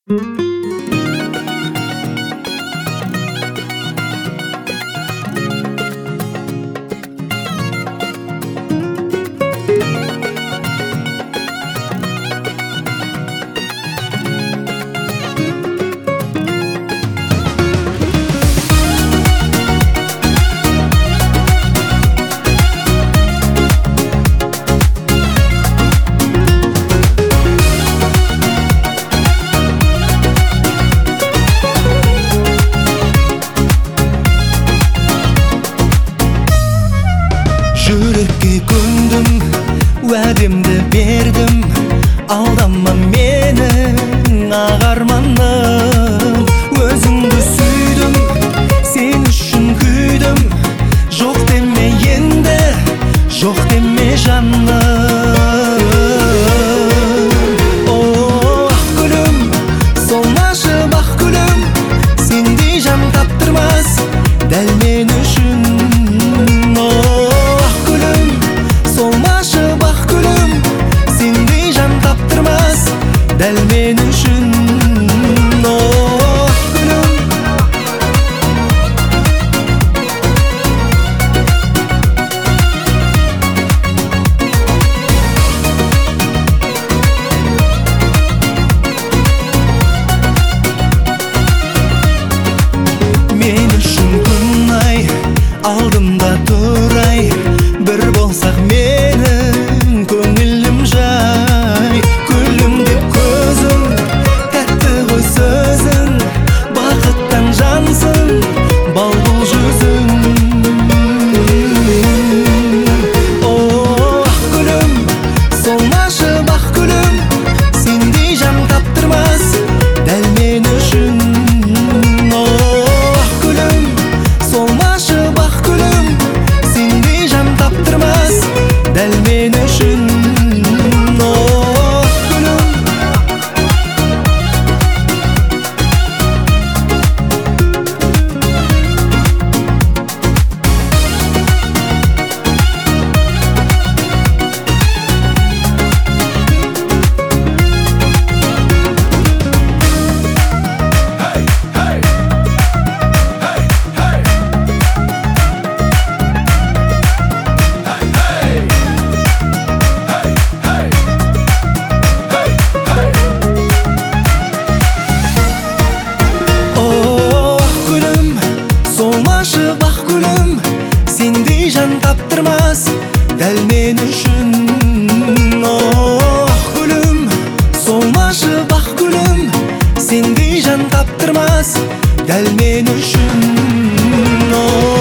Жүрекке көндім, уәдемді бердім, алдама менің ақ арманым. Өзіңді сүйдім, сен үшін күйдім, жоқ деме енді, жоқ деме жаным. О, ақ гүлім, солмашы бақ гүлім, сендей жан таптырмас дәл мен үшін. Солмашы бақ гүлім, сендей жан таптырмас дәл мен үшін. Ақ гүлім, мен үшін күн ай, алдымда тұрай, бір болсақ менің көңілім жай. Күлім деп көзің, тәтті ғой сөзің, бақыттан жансың, бал бұл жүзің. О, ақ гүлім, солмашы бақ гүлім, сендей жан таптырмас дәл мен үшін. О, ақ гүлім, солмашы бақ гүлім, сендей жан таптырмас дәл мен үшін. Ақ гүлім, солмашы бақ гүлім, сендей жан таптырмас дәл мен үшін. Ақ гүлім, солмашы бақ гүлім, сендей жан таптырмас дәл мен үшін.